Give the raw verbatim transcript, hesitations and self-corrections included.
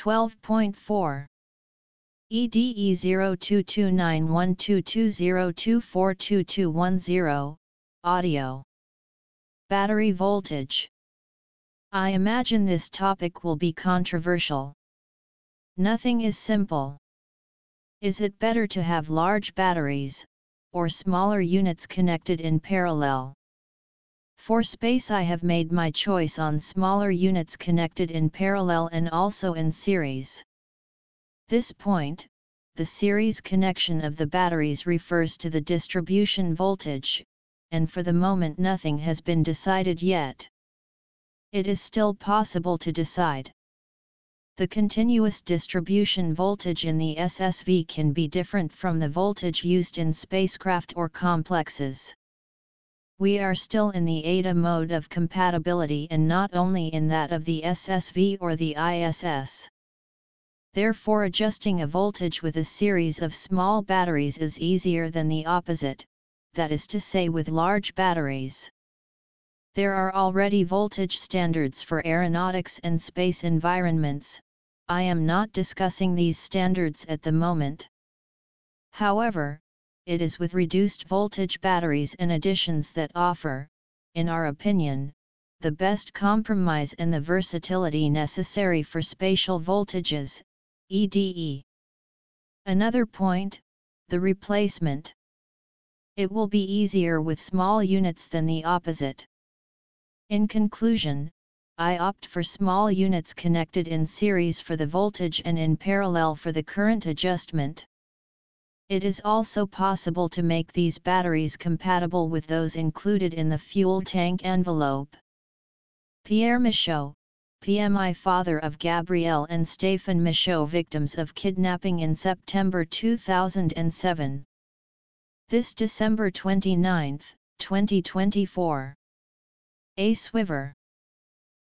twelve point four. E D E zero two two nine one two two zero two four two two one zero, Audio. Battery voltage. I imagine this topic will be controversial. Nothing is simple. Is it better to have large batteries, or smaller units connected in parallel? For space, I have made my choice on smaller units connected in parallel and also in series. This point, the series connection of the batteries refers to the distribution voltage, and for the moment nothing has been decided yet. It is still possible to decide. The continuous distribution voltage in the S S V can be different from the voltage used in spacecraft or complexes. We are still in the A D A mode of compatibility and not only in that of the S S V or the I S S. Therefore, adjusting a voltage with a series of small batteries is easier than the opposite, that is to say with large batteries. There are already voltage standards for aeronautics and space environments. I am not discussing these standards at the moment. However, it is with reduced voltage batteries and additions that offer, in our opinion, the best compromise and the versatility necessary for spatial voltages, E D E. Another point, the replacement. It will be easier with small units than the opposite. In conclusion, I opt for small units connected in series for the voltage and in parallel for the current adjustment. It is also possible to make these batteries compatible with those included in the fuel tank envelope. Pierre Michaud, P M I, father of Gabrielle and Stéphane Michaud, victims of kidnapping in September two thousand seven. This December twenty-ninth, twenty twenty-four. A Swiver.